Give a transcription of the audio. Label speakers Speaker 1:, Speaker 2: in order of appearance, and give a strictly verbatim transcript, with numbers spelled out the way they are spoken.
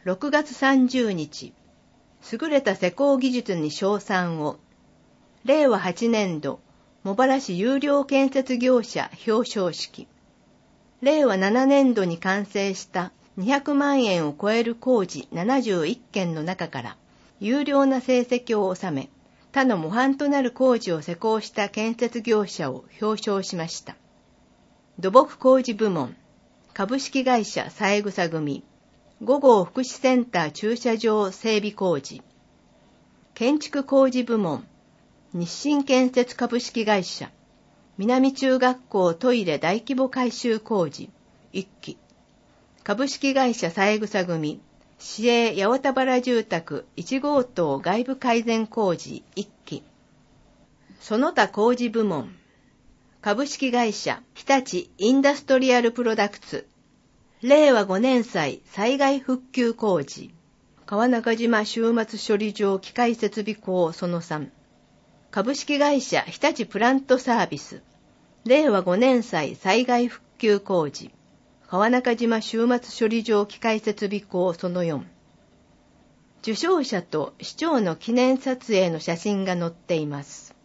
Speaker 1: ろくがつさんじゅうにち、優れた施工技術に賞賛を。れいわはちねんど、茂原市有料建設業者表彰式。れいわななねんどに完成したにひゃくまんえんを超える工事ななじゅういっけんの中から、優良な成績を収め、他の模範となる工事を施工した建設業者を表彰しました。土木工事部門、株式会社三枝組、ごごう福祉センター駐車場整備工事。建築工事部門、日清建設株式会社、南中学校トイレ大規模改修工事、いっき。株式会社三枝組、市営八幡原住宅いちごうとう外部改善工事いっき。その他工事部門、株式会社日立インダストリアルプロダクツ、れいわごねん祭災害復旧工事、川中島終末処理場機械設備工そのさん、株式会社日立プラントサービス、れいわごねん祭災害復旧工事、川中島終末処理場機械設備工そのよん。受賞者と市長の記念撮影の写真が載っています。